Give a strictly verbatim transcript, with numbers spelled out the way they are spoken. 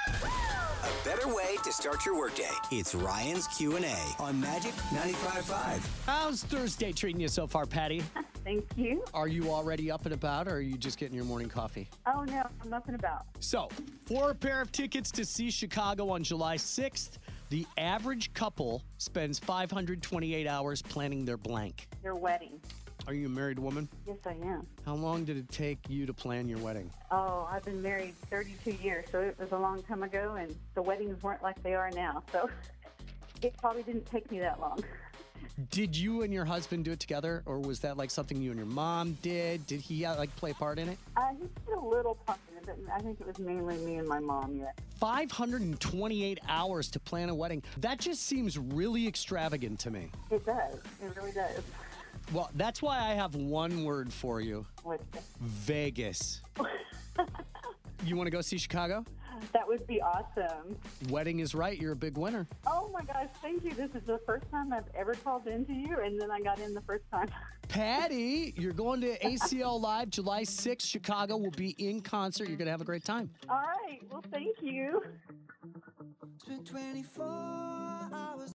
A better way to start your workday. It's Ryan's Q and A on Magic ninety-five point five. How's Thursday treating you so far, Patty? Thank you. Are you already up and about, or are you just getting your morning coffee? Oh, no, I'm up and about. So, for a pair of tickets to see Chicago on July sixth, the average couple spends five hundred twenty-eight hours planning their blank. Your wedding. Are you a married woman? Yes, I am. How long did it take you to plan your wedding? Oh, I've been married thirty-two years, so it was a long time ago, and the weddings weren't like they are now, so it probably didn't take me that long. Did you and your husband do it together, or was that like something you and your mom did? Did he uh, like play a part in it? Uh, he did a little part in it, but I think it was mainly me and my mom, yeah. five hundred twenty-eight hours to plan a wedding. That just seems really extravagant to me. It does. It really does. Well, that's why I have one word for you. What's that? Vegas. You want to go see Chicago? That would be awesome. Wedding is right. You're a big winner. Oh, my gosh. Thank you. This is the first time I've ever called into you, and then I got in the first time. Patty, you're going to A C L Live July sixth. Chicago will be in concert. You're going to have a great time. All right. Well, thank you. It's been twenty-four hours.